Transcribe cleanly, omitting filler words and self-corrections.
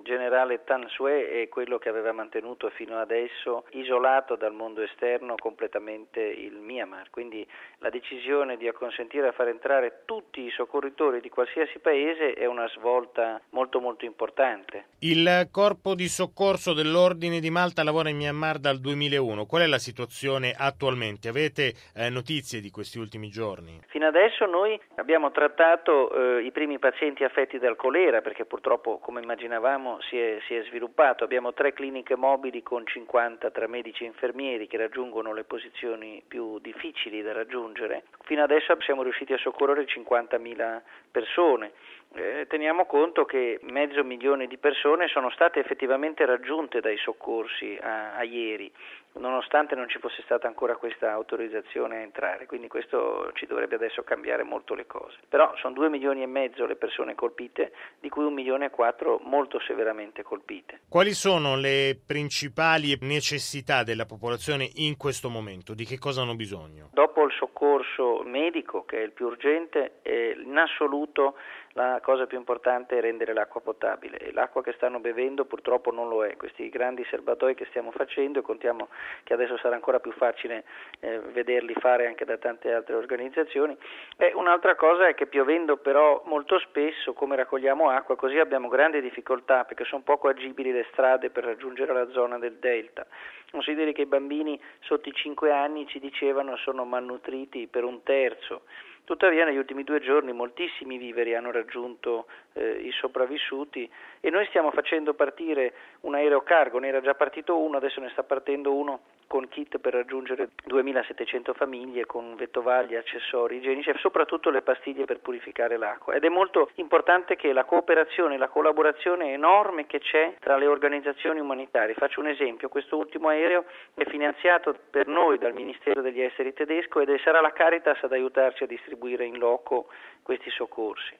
generale Tan Sue è quello che aveva mantenuto fino adesso isolato dal mondo esterno completamente il Myanmar, quindi la decisione di acconsentire a far entrare tutti i soccorritori di qualsiasi paese è una svolta molto molto importante. Il corpo di soccorso dell'Ordine di Malta lavora in Myanmar dal 2001. Qual è la situazione attualmente? Avete notizie di questi ultimi giorni? Fino adesso noi abbiamo trattato i primi pazienti affetti dal colera, perché purtroppo, come immaginavamo, si è sviluppato. Abbiamo 3 cliniche mobili con 50 tra medici e infermieri che raggiungono le posizioni più difficili da raggiungere. Fino adesso siamo riusciti a soccorrere 50.000 persone. Teniamo conto che 500.000 di persone sono state effettivamente raggiunte dai soccorsi a ieri, nonostante non ci fosse stata ancora questa autorizzazione a entrare, quindi questo ci dovrebbe adesso cambiare molto le cose. Però sono 2,5 milioni le persone colpite, di cui 1,4 milioni molto severamente colpite. Quali sono le principali necessità della popolazione in questo momento? Di che cosa hanno bisogno? Dopo il soccorso medico, che è il più urgente, in assoluto la cosa più importante è rendere l'acqua potabile, e l'acqua che stanno bevendo purtroppo non lo è. Questi grandi serbatoi che stiamo facendo, e contiamo che adesso sarà ancora più facile vederli fare anche da tante altre organizzazioni. Un'altra cosa è che piovendo però molto spesso, come raccogliamo acqua, così abbiamo grandi difficoltà perché sono poco agibili le strade per raggiungere la zona del delta. Consideri che i bambini sotto i 5 anni, ci dicevano, sono malnutriti per 1/3. Tuttavia negli ultimi 2 giorni moltissimi viveri hanno raggiunto i sopravvissuti, e noi stiamo facendo partire un aerocargo. Ne era già partito uno, adesso ne sta partendo uno con kit per raggiungere 2.700 famiglie, con vettovaglie, accessori igienici e soprattutto le pastiglie per purificare l'acqua. Ed è molto importante che la cooperazione, la collaborazione enorme che c'è tra le organizzazioni umanitarie. Faccio un esempio: questo ultimo aereo è finanziato per noi dal Ministero degli Esteri tedesco, ed sarà la Caritas ad aiutarci a distribuire in loco questi soccorsi.